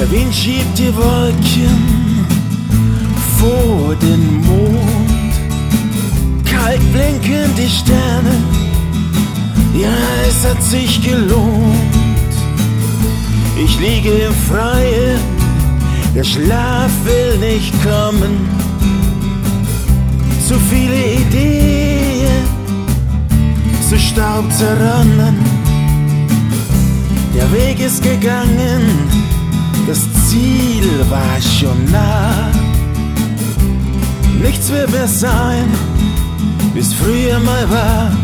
Der Wind schiebt die Wolken vor den Mond, kalt blinken die Sterne, ja, es hat sich gelohnt. Ich liege im Freien, der Schlaf will nicht kommen. Zu viele Ideen, zu Staub zerronnen. Der Weg ist gegangen, das Ziel war schon nah. Nichts wird mehr sein, wie's früher mal war.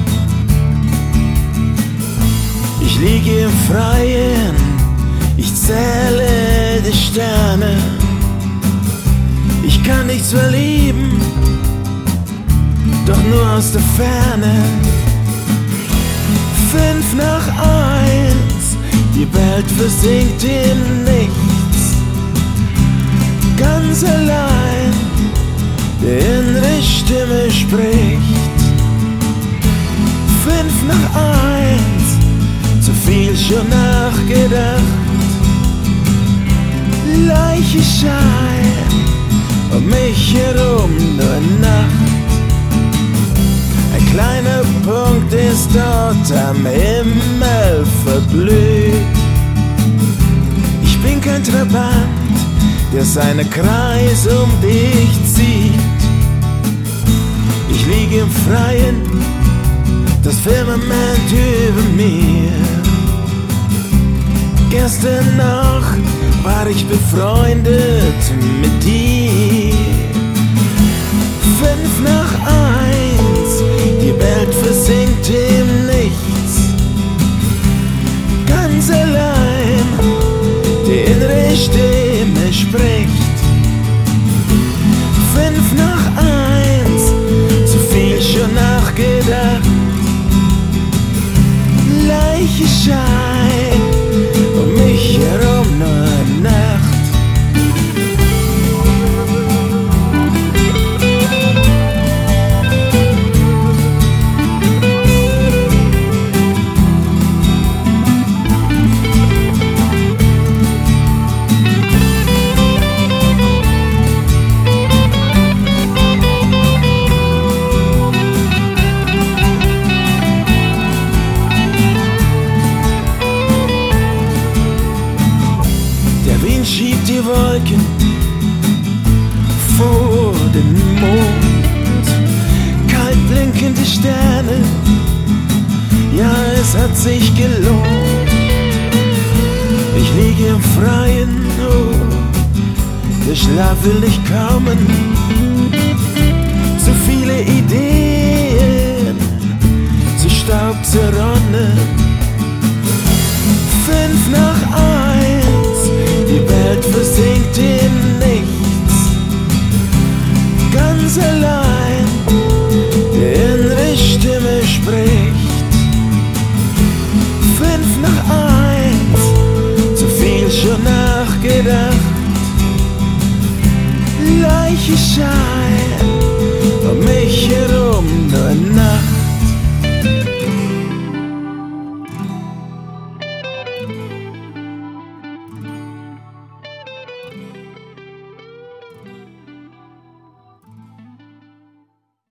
Ich liege im Freien, ich zähle die Sterne. Ich kann nichts verlieben, doch nur aus der Ferne. 5 nach 1, die Welt versinkt in nichts. Ganz allein, die innere Stimme spricht. 5 nach 1, zu viel schon nachgedacht. Leichenschein, um mich herum nur Nacht. Ein kleiner Punkt ist dort am Himmel verblüht. Ich bin kein Trabant, der seine Kreise um dich zieht. Ich liege im Freien, das Firmament über mir. Gestern noch war ich befreundet mit dir. 5 nach 1, die Welt versinkt im Nichts. Ganz allein, die innere Stimme spricht. 5 nach 1, zu viel schon nachgedacht. Leichenschein, um mich herum nur Nacht. Der Wind schiebt die Wolken vor den Mond, kalt blinken die Sterne, ja, es hat sich gelohnt. Ich liege im Freien, oh, der Schlaf will nicht kommen. Zu viele Ideen, zu Staub zerronnen. 5 nach 1, die Welt versinkt in nichts. Ganz allein, die innere Stimme spricht. 5 nach 1, zu viel schon nachgedacht. Leichenschein,